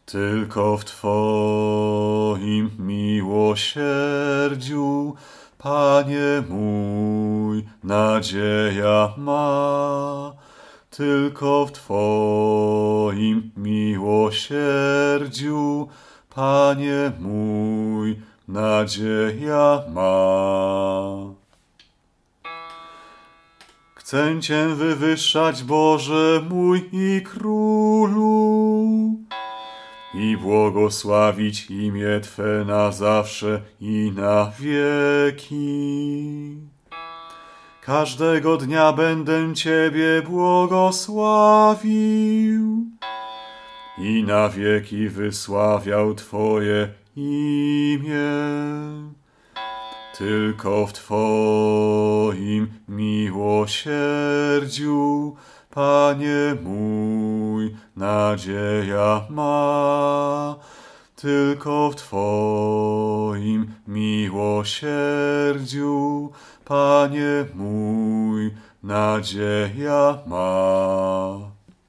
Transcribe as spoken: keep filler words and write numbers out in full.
Tylko w Twoim miłosierdziu, Panie mój, nadzieja ma. Tylko w Twoim miłosierdziu, Panie mój, nadzieja ma. Chcę Cię wywyższać, Boże mój i Królu, i błogosławić imię Twe na zawsze i na wieki. Każdego dnia będę Ciebie błogosławił i na wieki wysławiał Twoje imię. Tylko w Twoim miłosierdziu, Panie mój, nadzieja ma. Tylko w Twoim miłosierdziu, Panie mój, nadzieja ma.